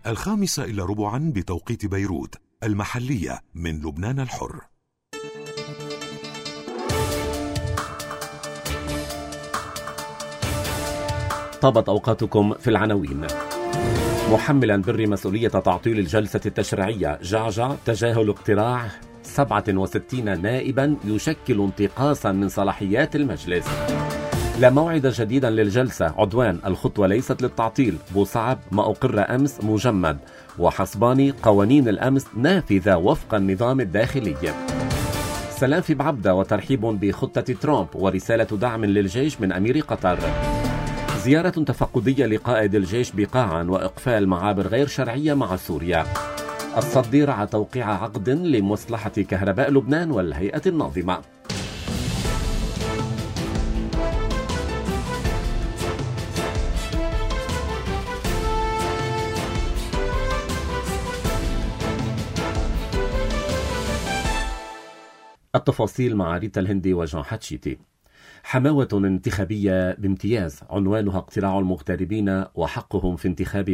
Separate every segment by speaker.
Speaker 1: 5:15 بتوقيت بيروت المحلية من لبنان الحر.
Speaker 2: طابت أوقاتكم في العناوين. محملا بري مسؤولية تعطيل الجلسة التشريعية، جعجع تجاهل اقتراع 67 نائبا يشكل انتقاصا من صلاحيات المجلس. لا موعد جديدا للجلسة، عدوان الخطوة ليست للتعطيل، بوصعب ما أقر أمس مجمد، وحسباني قوانين الأمس نافذة وفق النظام الداخلي. سلام في بعبدة وترحيب بخطة ترامب ورسالة دعم للجيش من أمير قطر. زيارة تفقدية لقائد الجيش بقاعا وإقفال معابر غير شرعية مع سوريا. الصدير على توقيع عقد لمصلحة كهرباء لبنان والهيئة الناظمة. التفاصيل مع ريتا الهندي وجان حتشيتي. حماوة انتخابية بامتياز عنوانها اقتراع المغتربين وحقهم في انتخاب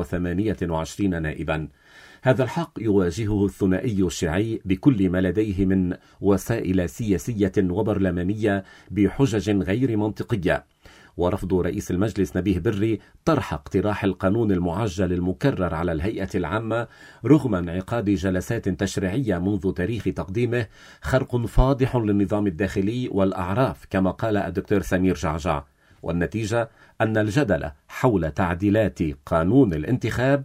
Speaker 2: 128 نائبا. هذا الحق يواجهه الثنائي الشيعي بكل ما لديه من وسائل سياسية وبرلمانية بحجج غير منطقية، ورفض رئيس المجلس نبيه بري طرح اقتراح القانون المعجل المكرر على الهيئة العامة رغم انعقاد جلسات تشريعية منذ تاريخ تقديمه خرق فاضح للنظام الداخلي والأعراف كما قال الدكتور سمير جعجع. والنتيجة أن الجدل حول تعديلات قانون الانتخاب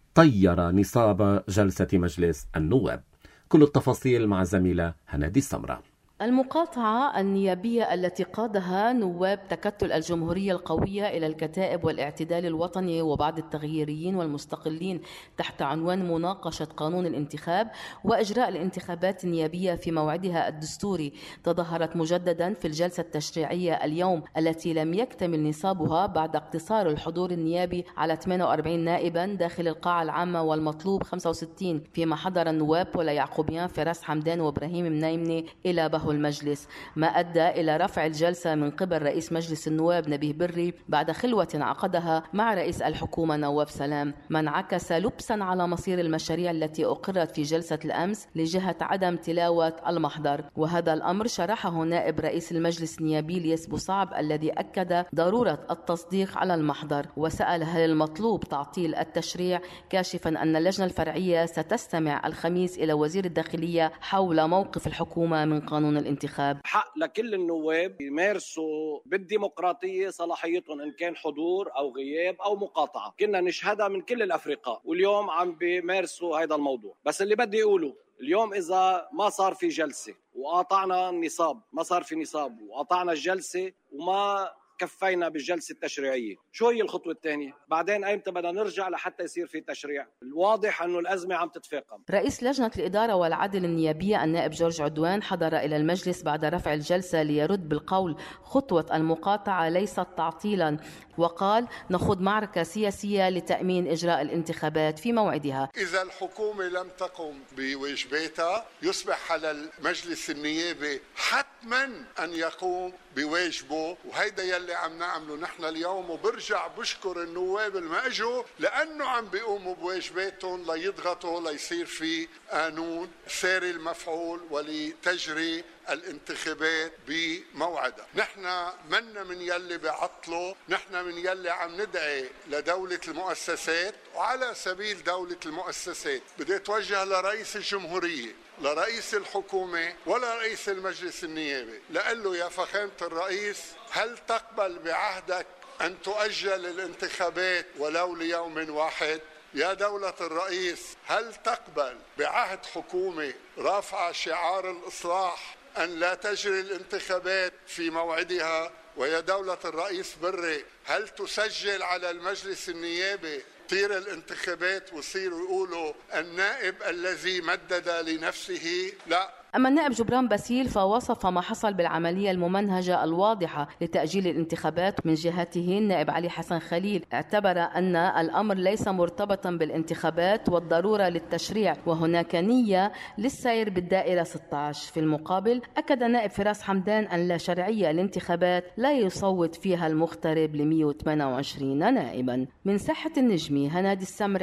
Speaker 2: طير نصاب جلسة مجلس النواب. كل التفاصيل مع الزميلة هنادي السمرة.
Speaker 3: المقاطعة النيابية التي قادها نواب تكتل الجمهورية القوية إلى الكتائب والاعتدال الوطني وبعض التغييريين والمستقلين تحت عنوان مناقشة قانون الانتخاب وإجراء الانتخابات النيابية في موعدها الدستوري تظاهرت مجددا في الجلسة التشريعية اليوم التي لم يكتمل نصابها بعد اقتصار الحضور النيابي على 48 نائبا داخل القاعة العامة والمطلوب 65، فيما حضر النواب بولا يعقوبيان، فراس حمدان وإبراهيم منايمني إلى بهو المجلس، ما أدى إلى رفع الجلسة من قبل رئيس مجلس النواب نبيه بري بعد خلوة عقدها مع رئيس الحكومة نواف سلام، ما انعكس لبسا على مصير المشاريع التي أقرت في جلسة الأمس لجهة عدم تلاوة المحضر. وهذا الأمر شرحه نائب رئيس المجلس النيابي ليس بوصعب الذي أكد ضرورة التصديق على المحضر، وسأل هل المطلوب تعطيل التشريع، كاشفا أن اللجنة الفرعية ستستمع الخميس إلى وزير الداخلية حول موقف الحكومة من قانون الانتخاب.
Speaker 4: حق لكل النواب يمارسوا بالديمقراطية صلاحيتهم إن كان حضور أو غياب أو مقاطعة، كنا نشهدها من كل الأفرقاء واليوم عم بيمارسوا هذا الموضوع. بس اللي بدي أقوله اليوم، إذا ما صار في جلسة وقاطعنا النصاب، ما صار في نصاب وقاطعنا الجلسة وما كفينا بالجلسة التشريعية، شو هي الخطوة الثانية؟ بعدين أيمتى بدنا نرجع لحتى يصير في تشريع؟ الواضح أنه الأزمة عم تتفاقم.
Speaker 3: رئيس لجنة الإدارة والعدل النيابية النائب جورج عدوان حضر إلى المجلس بعد رفع الجلسة ليرد بالقول خطوة المقاطعة ليست تعطيلا، وقال نخوض معركة سياسية لتأمين إجراء الانتخابات في موعدها.
Speaker 5: إذا الحكومة لم تقم بواجباتها يصبح على المجلس النيابي حتما أن يقوم بواجبه، وهيدا يلي عم نعمله نحن اليوم. وبرجع بشكر النواب اللي اجوا لأنه عم بيقوموا بواجباتهم ليضغطوا ليصير في قانون ساري المفعول ولتجري الانتخابات بموعدها. نحن منا من يلي بعطله، نحن من يلي عم ندعي لدولة المؤسسات. وعلى سبيل دولة المؤسسات بدي اتوجه لرئيس الجمهورية، لرئيس الحكومة ولا رئيس المجلس النيابي، لقل له يا فخامة الرئيس، هل تقبل بعهدك أن تؤجل الانتخابات ولو ليوم واحد؟ يا دولة الرئيس، هل تقبل بعهد حكومة رافعة شعار الإصلاح أن لا تجري الانتخابات في موعدها؟ ويا دولة الرئيس بري، هل تسجل على المجلس النيابي طير الانتخابات ويصيروا يقولوا النائب الذي مدد لنفسه؟ لا.
Speaker 3: أما النائب جبران باسيل فوصف ما حصل بالعملية الممنهجة الواضحة لتأجيل الانتخابات. من جهته النائب علي حسن خليل اعتبر أن الأمر ليس مرتبطا بالانتخابات والضرورة للتشريع وهناك نية للسير بالدائرة 16. في المقابل أكد النائب فراس حمدان أن لا شرعية الانتخابات لا يصوت فيها المغترب ل 128 نائبا. من ساحة النجمي هنادي السمرة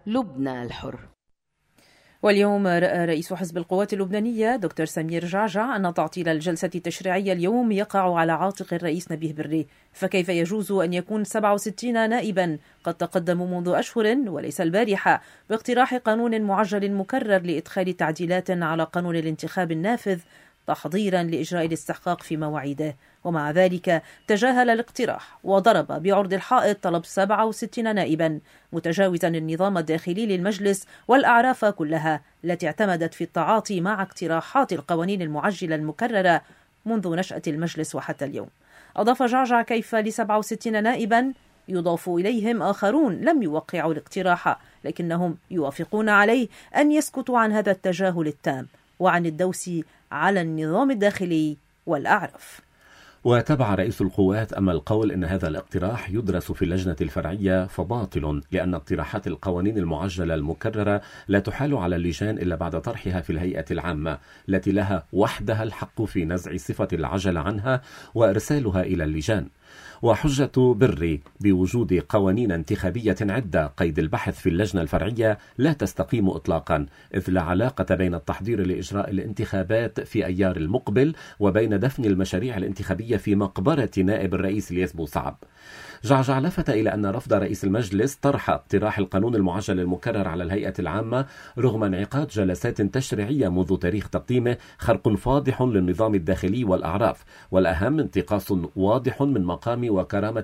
Speaker 3: لبنان الحر.
Speaker 6: واليوم رأى رئيس حزب القوات اللبنانية دكتور سمير جعجع أن تعطيل الجلسة التشريعية اليوم يقع على عاتق الرئيس نبيه بري، فكيف يجوز أن يكون 67 نائبا قد تقدموا منذ أشهر وليس البارحة باقتراح قانون معجل مكرر لإدخال تعديلات على قانون الانتخاب النافذ تحضيرا لإجراء الاستحقاق في مواعيده، ومع ذلك تجاهل الاقتراح وضرب بعرض الحائط طلب 67 نائبا متجاوزا النظام الداخلي للمجلس والأعراف كلها التي اعتمدت في التعاطي مع اقتراحات القوانين المعجلة المكررة منذ نشأة المجلس وحتى اليوم. أضاف جعجع كيف ل67 نائبا يضاف إليهم آخرون لم يوقعوا الاقتراح لكنهم يوافقون عليه أن يسكتوا عن هذا التجاهل التام وعن الدوس على النظام الداخلي والأعراف.
Speaker 2: وتبع رئيس القوات أما القول أن هذا الاقتراح يدرس في اللجنة الفرعية فباطل، لأن اقتراحات القوانين المعجلة المكررة لا تحال على اللجان إلا بعد طرحها في الهيئة العامة التي لها وحدها الحق في نزع صفة العجلة عنها وإرسالها إلى اللجان. وحجة بري بوجود قوانين انتخابية عدة قيد البحث في اللجنة الفرعية لا تستقيم إطلاقا، إذ لا علاقة بين التحضير لإجراء الانتخابات في أيار المقبل وبين دفن المشاريع الانتخابية في مقبرة نائب الرئيس الياس بوصعب. جعجع لفت إلى أن رفض رئيس المجلس طرح اقتراح القانون المعجل المكرر على الهيئة العامة رغم انعقاد جلسات تشريعية منذ تاريخ تقديمه خرق فاضح للنظام الداخلي والأعراف، والأهم انتقاص واضح من مقام وكرامة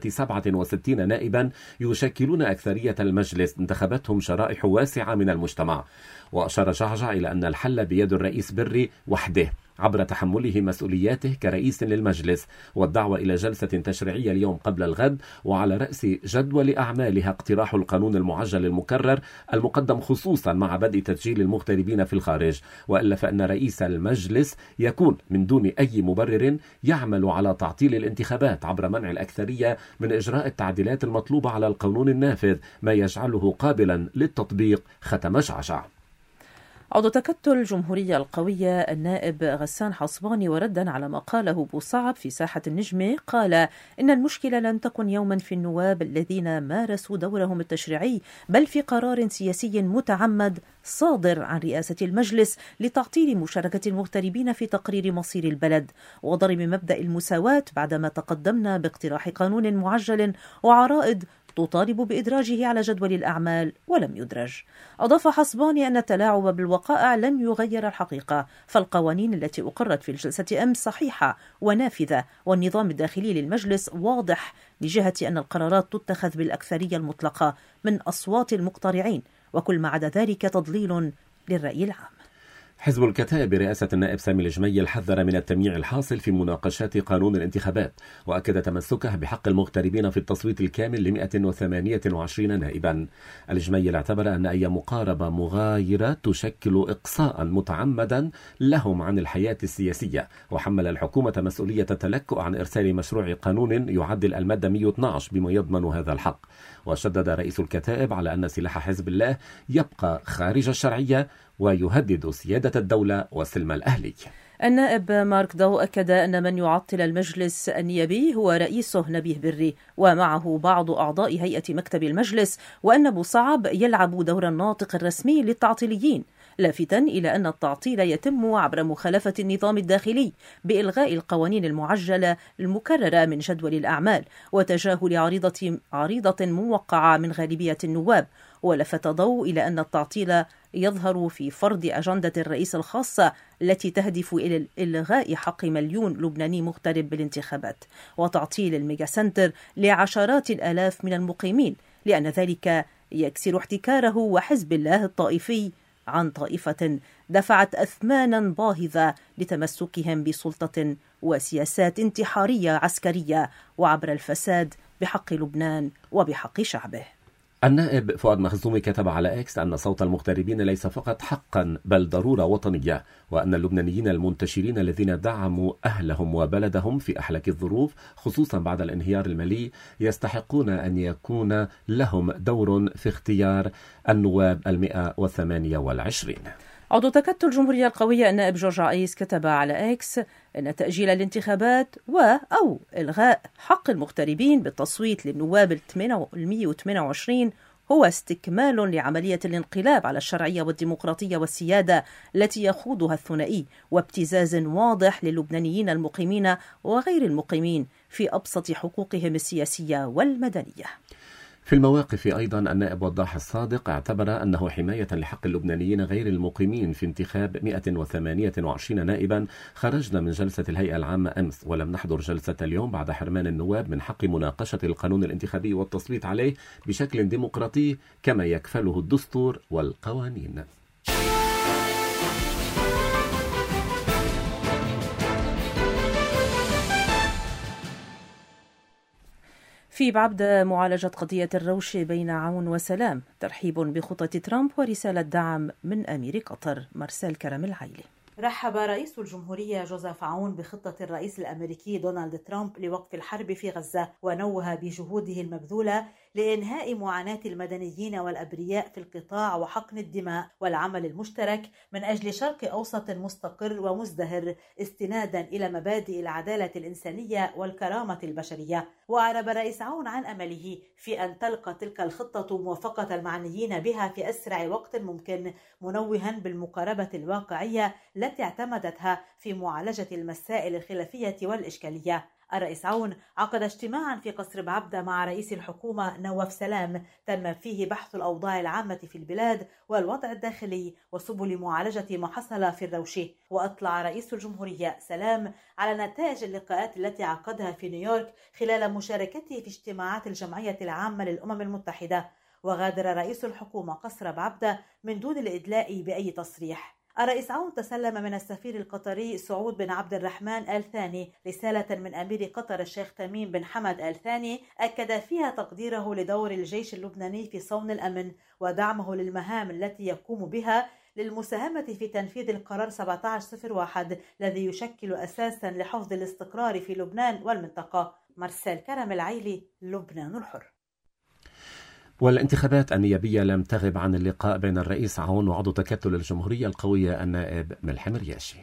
Speaker 2: 67 نائبا يشكلون أكثرية المجلس انتخبتهم شرائح واسعة من المجتمع. وأشار جعجع إلى أن الحل بيد الرئيس بري وحده عبر تحمله مسؤولياته كرئيس للمجلس، والدعوة إلى جلسة تشريعية اليوم قبل الغد وعلى رأس جدول أعمالها اقتراح القانون المعجل المكرر المقدم خصوصا مع بدء تسجيل المغتربين في الخارج، وإلا فإن رئيس المجلس يكون من دون أي مبرر يعمل على تعطيل الانتخابات عبر منع الأكثرية من إجراء التعديلات المطلوبة على القانون النافذ ما يجعله قابلا للتطبيق، ختم جعجع.
Speaker 6: عضو تكتل الجمهورية القوية النائب غسان حصباني وردا على ما قاله بوصعب في ساحة النجمة قال إن المشكلة لم تكن يوما في النواب الذين مارسوا دورهم التشريعي، بل في قرار سياسي متعمد صادر عن رئاسة المجلس لتعطيل مشاركة المغتربين في تقرير مصير البلد وضرب مبدأ المساواة بعدما تقدمنا باقتراح قانون معجل وعرائض تطالب بإدراجه على جدول الأعمال ولم يدرج. أضاف حصباني أن التلاعب بالوقائع لن يغير الحقيقة، فالقوانين التي أقرت في الجلسة أمس صحيحة ونافذة، والنظام الداخلي للمجلس واضح بجهة أن القرارات تتخذ بالأكثرية المطلقة من أصوات المقترعين، وكل ما عدا ذلك تضليل للرأي العام.
Speaker 2: حزب الكتائب برئاسة النائب سامي الجميل حذر من التمييع الحاصل في مناقشات قانون الانتخابات، وأكد تمسكه بحق المغتربين في التصويت الكامل ل 128 نائبا. الجميل اعتبر أن أي مقاربة مغايرة تشكل إقصاء متعمدا لهم عن الحياة السياسية، وحمل الحكومة مسؤولية التلكؤ عن إرسال مشروع قانون يعدل المادة 112 بما يضمن هذا الحق. وشدد رئيس الكتائب على أن سلاح حزب الله يبقى خارج الشرعية ويهدد سيادة الدولة والسلم الأهلي.
Speaker 6: النائب مارك داو أكد أن من يعطل المجلس النيابي هو رئيسه نبيه بري ومعه بعض أعضاء هيئة مكتب المجلس، وأن بوصعب يلعب دور الناطق الرسمي للتعطيليين، لافتا إلى أن التعطيل يتم عبر مخالفة النظام الداخلي بإلغاء القوانين المعجلة المكررة من جدول الأعمال وتجاهل عريضة موقعة من غالبية النواب. ولفت ضوء إلى أن التعطيل يظهر في فرض أجندة الرئيس الخاصة التي تهدف إلى إلغاء حق مليون لبناني مغترب بالانتخابات وتعطيل الميجا سنتر لعشرات الآلاف من المقيمين، لأن ذلك يكسر احتكاره وحزب الله الطائفي عن طائفة دفعت أثمانا باهظة لتمسكهم بسلطة وسياسات انتحارية عسكرية وعبر الفساد بحق لبنان وبحق شعبه.
Speaker 2: النائب فؤاد مخزومي كتب على إكس أن صوت المغتربين ليس فقط حقا بل ضرورة وطنية، وأن اللبنانيين المنتشرين الذين دعموا أهلهم وبلدهم في أحلك الظروف خصوصا بعد الانهيار المالي يستحقون أن يكون لهم دور في اختيار النواب 128.
Speaker 6: عضو تكتل الجمهورية القوية النائب جورج عيس كتب على إكس أن تأجيل الانتخابات أو إلغاء حق المغتربين بالتصويت للنواب 128 هو استكمال لعملية الانقلاب على الشرعية والديمقراطية والسيادة التي يخوضها الثنائي، وابتزاز واضح للبنانيين المقيمين وغير المقيمين في أبسط حقوقهم السياسية والمدنية.
Speaker 2: في المواقف أيضا النائب وضاح الصادق اعتبر أنه حماية لحق اللبنانيين غير المقيمين في انتخاب 128 نائبا. خرجنا من جلسة الهيئة العامة أمس ولم نحضر جلسة اليوم بعد حرمان النواب من حق مناقشة القانون الانتخابي والتصويت عليه بشكل ديمقراطي كما يكفله الدستور والقوانين.
Speaker 6: في بعبدة معالجة قضية الروش بين عون وسلام، ترحيب بخطة ترامب ورسالة دعم من أمير قطر. مرسال كرم العيلي.
Speaker 7: رحب رئيس الجمهورية جوزيف عون بخطة الرئيس الأمريكي دونالد ترامب لوقف الحرب في غزة، ونوه بجهوده المبذولة لإنهاء معاناة المدنيين والأبرياء في القطاع وحقن الدماء والعمل المشترك من أجل شرق أوسط مستقر ومزدهر استنادا إلى مبادئ العدالة الإنسانية والكرامة البشرية. وأعرب الرئيس عون عن أمله في أن تلقى تلك الخطة موافقة المعنيين بها في أسرع وقت ممكن، منوها بالمقاربة الواقعية التي اعتمدتها في معالجة المسائل الخلافية والإشكالية. الرئيس عون عقد اجتماعا في قصر بعبدة مع رئيس الحكومة نواف سلام تم فيه بحث الأوضاع العامة في البلاد والوضع الداخلي وسبل معالجة ما حصل في الروشة. وأطلع رئيس الجمهورية سلام على نتائج اللقاءات التي عقدها في نيويورك خلال مشاركته في اجتماعات الجمعية العامة للأمم المتحدة. وغادر رئيس الحكومة قصر بعبدة من دون الإدلاء بأي تصريح. الرئيس عون تسلم من السفير القطري سعود بن عبد الرحمن آل ثاني رسالة من أمير قطر الشيخ تميم بن حمد آل ثاني أكد فيها تقديره لدور الجيش اللبناني في صون الأمن ودعمه للمهام التي يقوم بها للمساهمة في تنفيذ القرار 1701 الذي يشكل أساسا لحفظ الاستقرار في لبنان والمنطقة. مرسال كرم العيلي، لبنان الحر.
Speaker 2: والانتخابات النيابية لم تغب عن اللقاء بين الرئيس عون وعضو تكتل الجمهورية القوية النائب ملحم رياشي.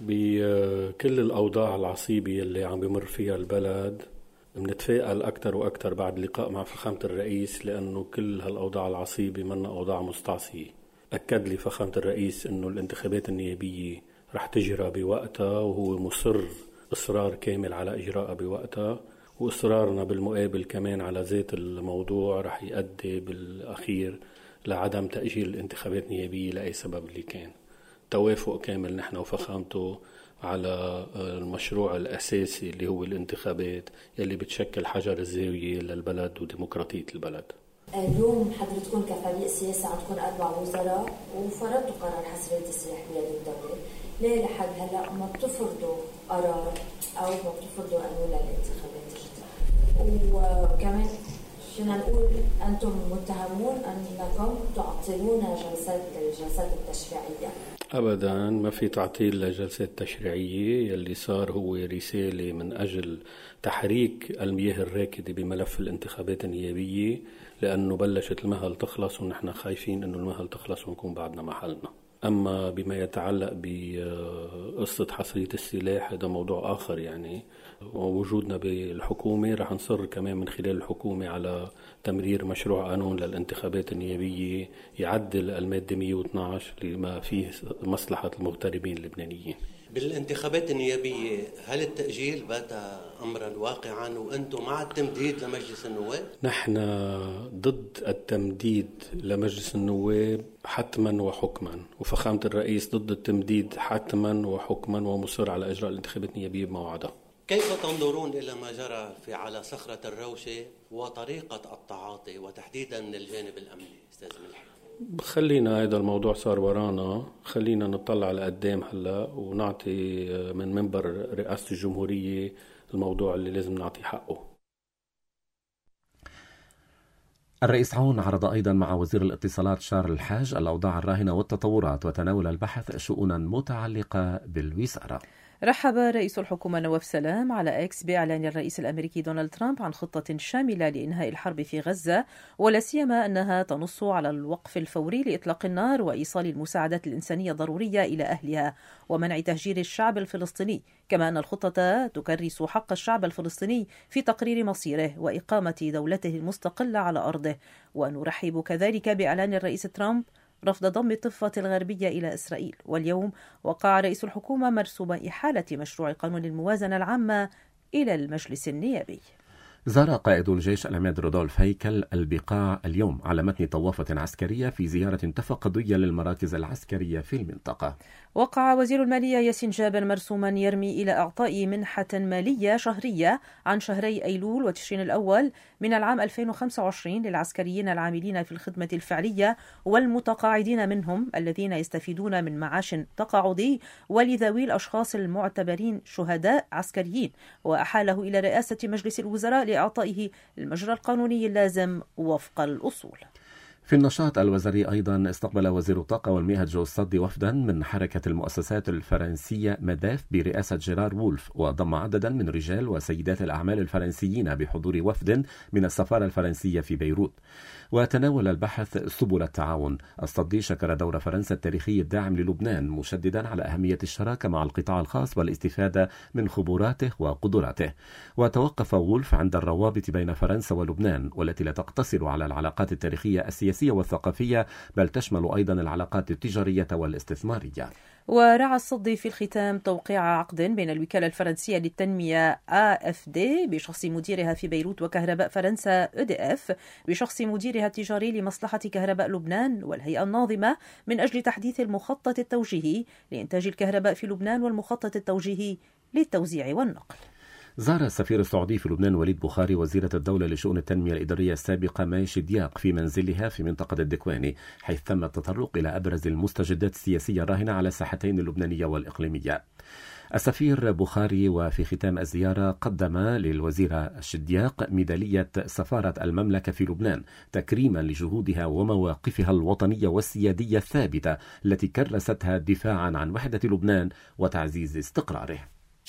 Speaker 8: بكل الأوضاع العصيبة اللي عم بمر فيها البلد بنتفائل أكتر وأكتر بعد اللقاء مع فخامة الرئيس، لأنه كل هالأوضاع العصيبة منا أوضاع مستعصية. أكد لي فخامة الرئيس أنه الانتخابات النيابية رح تجرى بوقتها، وهو مصر إصرار كامل على إجراءها بوقتها، وإصرارنا بالمقابل كمان على ذات الموضوع رح يؤدي بالأخير لعدم تأجيل الانتخابات النيابية لأي سبب اللي كان. توافق كامل نحن وفخامته على المشروع الأساسي اللي هو الانتخابات يلي بتشكل حجر الزاوية للبلد وديمقراطية البلد.
Speaker 9: اليوم حضرتكم كفريق سياسي عم تكون 4 وزراء وفرضتوا قرار حصرية السلاح بيد الدولة. ليه لحد هلا ما بتفرضوا قرار أو ما بتفرضوا قانون للانتخابات الجديدة؟ وكمان فينا نقول أنتم متهمون أنكم تعطلون الجلسات التشريعية.
Speaker 8: أبدا ما في تعطيل للجلسات التشريعية. يلي صار هو رسالة من أجل تحريك المياه الراكدة بملف الانتخابات النيابية، لأنه بلشت المهل تخلص ونحن خايفين أنه المهل تخلص ونكون بعدنا محلنا. أما بما يتعلق بقصة حصرية السلاح هذا موضوع آخر. يعني وجودنا بالحكومة رح نصر كمان من خلال الحكومة على تمرير مشروع قانون للانتخابات النيابية يعدل المادة 112 لما فيه مصلحة المغتربين اللبنانيين.
Speaker 10: بالانتخابات النيابية هل التأجيل بات أمرا واقعا وأنتم مع التمديد لمجلس النواب؟
Speaker 8: نحن ضد التمديد لمجلس النواب حتما وحكما، وفخامة الرئيس ضد التمديد حتما وحكما ومصر على إجراء الانتخابات النيابية بموعدها.
Speaker 10: كيف تنظرون إلى ما جرى على صخرة الروشة وطريقة التعاطي وتحديدا من الجانب الأمني أستاذ ملحم؟
Speaker 8: خلينا هذا الموضوع صار ورانا، خلينا نطلع لقدام هلا ونعطي من منبر رئاسة الجمهورية الموضوع اللي لازم نعطي حقه.
Speaker 2: الرئيس عون عرض أيضا مع وزير الاتصالات شارل الحاج الأوضاع الراهنة والتطورات، وتناول البحث شؤونا متعلقة بالوزارة.
Speaker 6: رحب رئيس الحكومة نواف سلام على إكس بإعلان الرئيس الأمريكي دونالد ترامب عن خطة شاملة لإنهاء الحرب في غزة، ولا سيما أنها تنص على الوقف الفوري لإطلاق النار وإيصال المساعدات الإنسانية الضرورية إلى أهلها ومنع تهجير الشعب الفلسطيني، كما أن الخطة تكرس حق الشعب الفلسطيني في تقرير مصيره وإقامة دولته المستقلة على أرضه. ونرحب كذلك بإعلان الرئيس ترامب رفض ضم الضفة الغربية إلى إسرائيل. واليوم وقع رئيس الحكومة مرسوم إحالة مشروع قانون الموازنة العامة إلى المجلس النيابي.
Speaker 2: زار قائد الجيش العميد رودولف هيكل البقاع اليوم على متن طوافة عسكرية في زيارة تفقدية للمراكز العسكرية في المنطقة.
Speaker 6: وقع وزير المالية ياسين جابر مرسوما يرمي إلى إعطاء منحة مالية شهرية عن شهري أيلول وتشرين الأول من العام 2025 للعسكريين العاملين في الخدمة الفعلية والمتقاعدين منهم الذين يستفيدون من معاش تقاعدي، ولذوي الأشخاص المعتبرين شهداء عسكريين، وأحاله إلى رئاسة مجلس الوزراء لإعطائه المجرى القانوني اللازم وفق الأصول.
Speaker 2: في النشاط الوزاري أيضا استقبل وزير الطاقة والمياه جو الصدي وفدا من حركة المؤسسات الفرنسية مداف برئاسة جيرار وولف، وضم عددا من رجال وسيدات الأعمال الفرنسيين بحضور وفد من السفارة الفرنسية في بيروت. وتناول البحث سبل التعاون. الصدي شكر دور فرنسا التاريخي الداعم للبنان، مشددا على أهمية الشراكة مع القطاع الخاص والاستفادة من خبراته وقدراته. وتوقف وولف عند الروابط بين فرنسا ولبنان، والتي لا تقتصر على العلاقات التاريخية السياسية والثقافية، بل تشمل أيضا العلاقات التجارية والاستثمارية.
Speaker 6: ورعى الصدي في الختام توقيع عقد بين الوكالة الفرنسية للتنمية AFD بشخص مديرها في بيروت وكهرباء فرنسا EDF بشخص مديرها التجاري لمصلحة كهرباء لبنان والهيئة الناظمة من أجل تحديث المخطط التوجيهي لإنتاج الكهرباء في لبنان والمخطط التوجيهي للتوزيع والنقل.
Speaker 2: زار السفير السعودي في لبنان وليد بخاري وزيرة الدولة لشؤون التنمية الإدارية السابقة ماي شدياق في منزلها في منطقة الدكواني، حيث تم التطرق إلى أبرز المستجدات السياسية الراهنة على الساحتين اللبنانية والإقليمية. السفير بخاري وفي ختام الزيارة قدم للوزيرة شدياق ميدالية سفارة المملكة في لبنان تكريما لجهودها ومواقفها الوطنية والسيادية الثابتة التي كرستها دفاعا عن وحدة لبنان وتعزيز استقراره.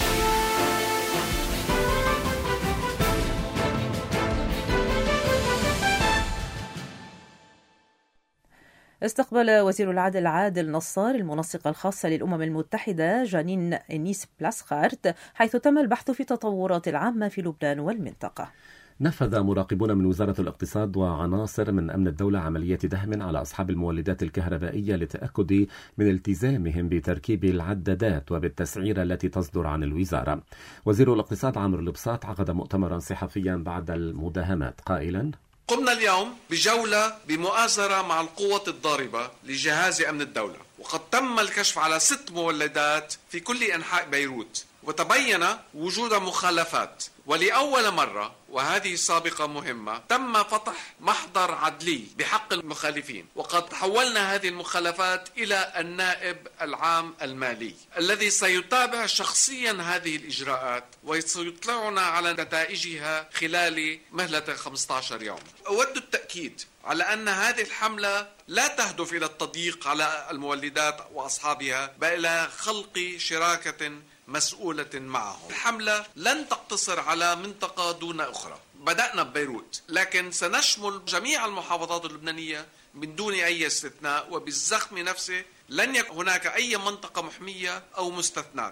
Speaker 6: استقبل وزير العدل عادل نصار المنسقة الخاصة للأمم المتحدة جانين إنيس بلاسخارت، حيث تم البحث في التطورات العامة في لبنان والمنطقة.
Speaker 2: نفذ مراقبون من وزارة الاقتصاد وعناصر من أمن الدولة عملية دهم على أصحاب المولدات الكهربائية للتأكد من التزامهم بتركيب العدادات وبالتسعير التي تصدر عن الوزارة. وزير الاقتصاد عمرو البساط عقد مؤتمرا صحفيا بعد المداهمات قائلا:
Speaker 11: قمنا اليوم بجولة بمؤازرة مع القوة الضاربة لجهاز أمن الدولة، وقد تم الكشف على 6 مولدات في كل أنحاء بيروت، وتبين وجود مخالفات. ولأول مرة، وهذه سابقة مهمة، تم فتح محضر عدلي بحق المخالفين، وقد حولنا هذه المخالفات إلى النائب العام المالي الذي سيتابع شخصيا هذه الإجراءات وسيطلعنا على نتائجها خلال مهلة 15 يوم. أود التأكيد على أن هذه الحملة لا تهدف إلى التضييق على المولدات وأصحابها، بل إلى خلق شراكة مسؤولة معهم. الحملة لن تقتصر على منطقة دون أخرى. بدأنا ببيروت، لكن سنشمل جميع المحافظات اللبنانية من دون أي استثناء، وبالزخم نفسه لن يكن هناك أي منطقة محمية أو مستثنات.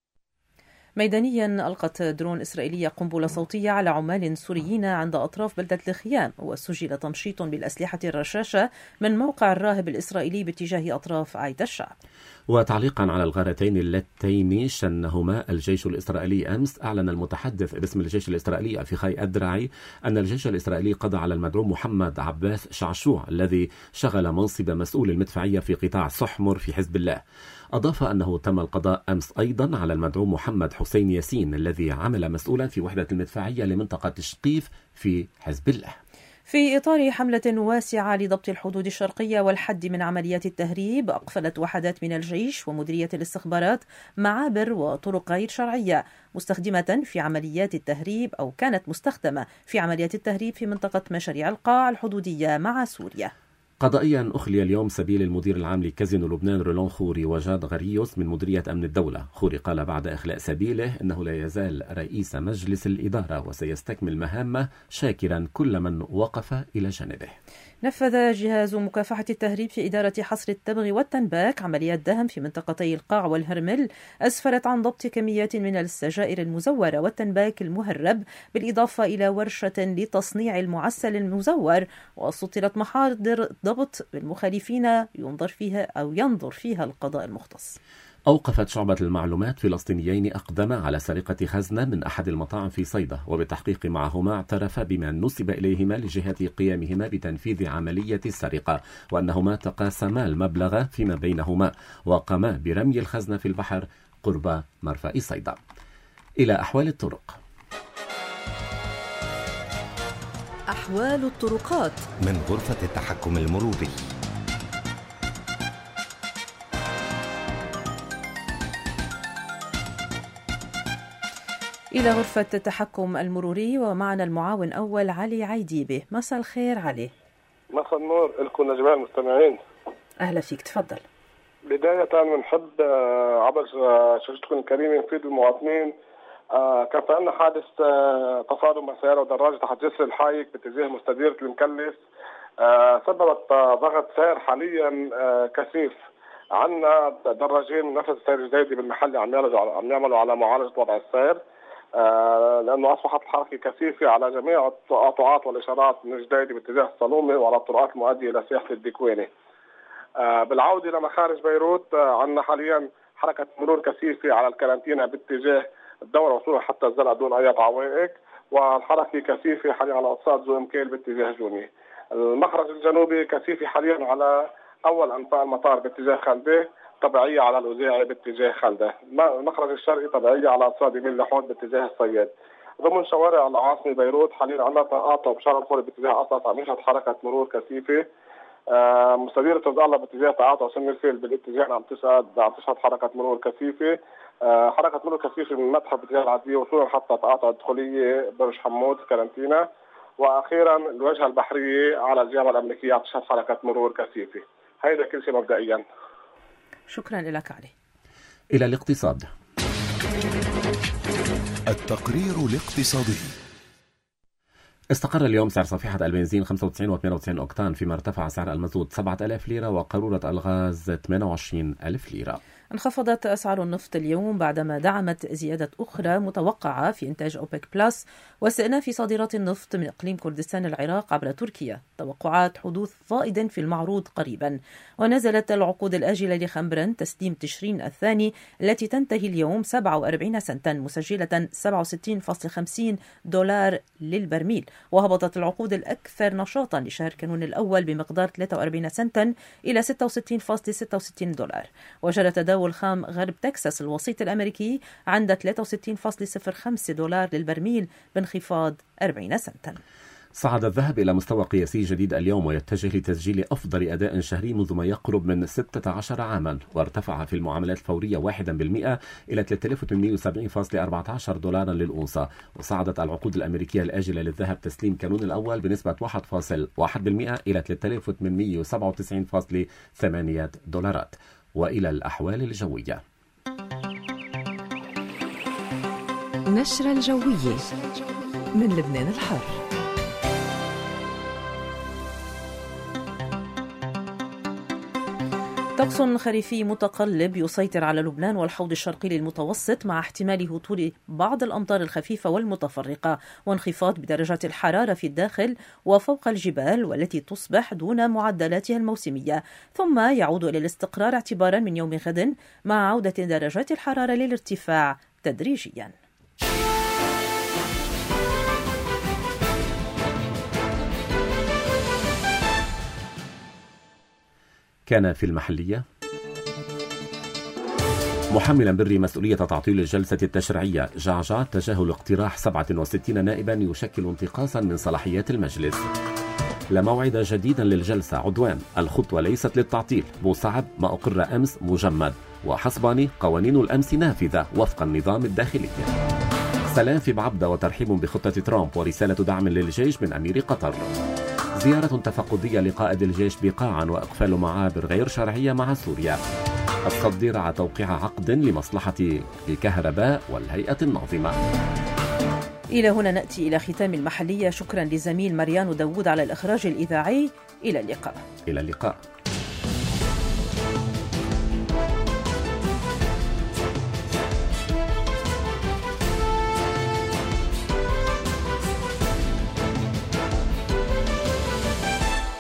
Speaker 6: ميدانيا ألقت درون إسرائيلية قنبلة صوتية على عمال سوريين عند أطراف بلدة الخيام، وسجل تمشيط بالأسلحة الرشاشة من موقع الراهب الإسرائيلي باتجاه أطراف عيد الشعب.
Speaker 2: وتعليقا على الغارتين اللتين شنهما الجيش الإسرائيلي أمس، أعلن المتحدث باسم الجيش الإسرائيلي أفيخاي أدرعي أن الجيش الإسرائيلي قضى على المدعوم محمد عباس شعشوع الذي شغل منصب مسؤول المدفعية في قطاع سحمر في حزب الله. أضاف أنه تم القضاء أمس أيضا على المدعوم محمد حسين ياسين الذي عمل مسؤولا في وحدة المدفعية لمنطقة شقيف في حزب الله.
Speaker 6: في إطار حملة واسعة لضبط الحدود الشرقية والحد من عمليات التهريب، أقفلت وحدات من الجيش ومديرية الاستخبارات معابر وطرق غير شرعية مستخدمة في عمليات التهريب أو كانت مستخدمة في عمليات التهريب في منطقة مشاريع القاع الحدودية مع سوريا.
Speaker 2: قضائيا أخلي اليوم سبيل المدير العام لكازينو لبنان رولان خوري وجاد غريوس من مديرية أمن الدولة. خوري قال بعد إخلاء سبيله إنه لا يزال رئيس مجلس الإدارة وسيستكمل مهامه شاكرا كل من وقف إلى جانبه.
Speaker 6: نفذ جهاز مكافحة التهريب في إدارة حصر التبغ والتنباك عمليات دهم في منطقتي القاع والهرمل أسفرت عن ضبط كميات من السجائر المزورة والتنباك المهرب، بالإضافة إلى ورشة لتصنيع المعسل المزور، وسطرت محاضر ضبط بالمخالفين ينظر فيها القضاء المختص.
Speaker 2: أوقفت شعبة المعلومات فلسطينيين أقدما على سرقة خزنة من أحد المطاعم في صيدا، وبالتحقيق معهما اعترف بما نسب إليهما لجهة قيامهما بتنفيذ عملية السرقة، وأنهما تقاسما المبلغ فيما بينهما وقاما برمي الخزنة في البحر قرب مرفأ صيدا. إلى أحوال الطرق.
Speaker 12: أحوال الطرقات
Speaker 13: من غرفة التحكم المروري.
Speaker 6: إلى غرفة التحكم المروري ومعنا المعاون أول علي عيديبة. مساء الخير علي.
Speaker 14: مساء النور لكم جميع المستمعين.
Speaker 6: أهلا فيك، تفضل.
Speaker 14: بداية بنحب عبر شاشتكم الكريمة نفيد المواطنين. كان في عندنا حادث تصادم سيارة ودراجة تحت جسر الحايك باتجاه مستديرة المكلف، سببت ضغط سير حاليا كثيف. عندنا دراجين من نفس السير الجديدي بالمحل عم يعملوا على معالجة وضع السير، لأنه أصبحت الحركة كثيفة على جميع التقاطعات والإشارات من الجديدي باتجاه الصالومة وعلى الطرقات المؤدية إلى ساحة الدكوينة. بالعودة لمخارج بيروت عندنا حاليا حركة مرور كثيفة على الكارنتينا باتجاه الدورة وصولا حتى الزرع دون أي عوائق، والحركة كثيفة حاليا على أقصاد زو مكيل باتجاه جوني. المخرج الجنوبي كثيفة حاليا على أول أنفاق المطار باتجاه خلدة، طبيعية على الأوزاعي باتجاه خلدة. المخرج الشرقي طبيعية على أقصاد يمين لحود باتجاه الصياد. ضمن شوارع العاصمة بيروت حاليا عندنا تقاطع بشارع الخوري باتجاه قصص عم يشهد حركة مرور كثيفة. مستديرة الله باتجاه تقاطع سن الفيل بالاتجاه عم تشهد حركة مرور كثيفة. حركة مرور كثيفة من المتحف باتجاه العدلية وصولا حتى تقاطع الدخولية برج حمود كارنتينا. وأخيرا الواجهة البحرية على الجامعة الأمريكية عم تشهد حركة مرور كثيفة. هيدا كل شيء مبدئيا.
Speaker 6: شكرا لك علي.
Speaker 2: إلى الاقتصاد.
Speaker 1: التقرير الاقتصادي.
Speaker 2: استقر اليوم سعر صفيحة البنزين 95.98 أوكتان، فيما ارتفع سعر المازوت 7000 ليرة وقارورة الغاز 28,000 ليرة.
Speaker 6: انخفضت أسعار النفط اليوم بعدما دعمت زيادة أخرى متوقعة في إنتاج أوبك بلس واستئناف صادرات النفط من إقليم كردستان العراق عبر تركيا، توقعات حدوث فائض في المعروض قريبا. ونزلت العقود الآجلة لخمبرن تسليم تشرين الثاني التي تنتهي اليوم 47 سنتا مسجلة 67.50 دولار للبرميل، وهبطت العقود الأكثر نشاطا لشهر كانون الأول بمقدار 43 سنتا إلى 66.66 دولار. وجرى تداول خام غرب تكساس الوسيط الأمريكي عند 63.05 دولار للبرميل بانخفاض 40 سنتا.
Speaker 2: صعد الذهب إلى مستوى قياسي جديد اليوم ويتجه لتسجيل أفضل أداء شهري منذ ما يقرب من 16 عاما، وارتفع في المعاملات الفورية 1% إلى 3870.14 دولارا للأونصة. وصعدت العقود الأمريكية الآجلة للذهب تسليم كانون الأول بنسبة 1.1% إلى 3897.8 دولارات. وإلى الأحوال الجوية.
Speaker 12: نشرة الجوية من لبنان الحر.
Speaker 6: طقس خريفي متقلب يسيطر على لبنان والحوض الشرقي للمتوسط، مع احتمال هطول بعض الأمطار الخفيفة والمتفرقة وانخفاض بدرجات الحرارة في الداخل وفوق الجبال والتي تصبح دون معدلاتها الموسمية، ثم يعود إلى الاستقرار اعتبارا من يوم غد مع عودة درجات الحرارة للارتفاع تدريجيا.
Speaker 2: كان في المحلية محملا بري مسؤولية تعطيل الجلسة التشريعية جعجع تجاهل اقتراح 67 نائبا يشكل انتقاصا من صلاحيات المجلس. لا موعد جديدا للجلسة عدوان، الخطوة ليست للتعطيل، بوصعب ما أقر أمس مجمد، وحسباني قوانين الأمس نافذة وفق النظام الداخلي. سلام في بعبدة وترحيب بخطة ترامب ورسالة دعم للجيش من أمير قطر. زيارة تفقدية لقائد الجيش بقاعا وإقفال معابر غير شرعية مع سوريا. الصدير على توقيع عقد لمصلحة الكهرباء والهيئة الناظمة.
Speaker 6: إلى هنا نأتي إلى ختام المحلية. شكرا لزميل مريان داوود على الإخراج الإذاعي. إلى اللقاء.
Speaker 2: إلى اللقاء.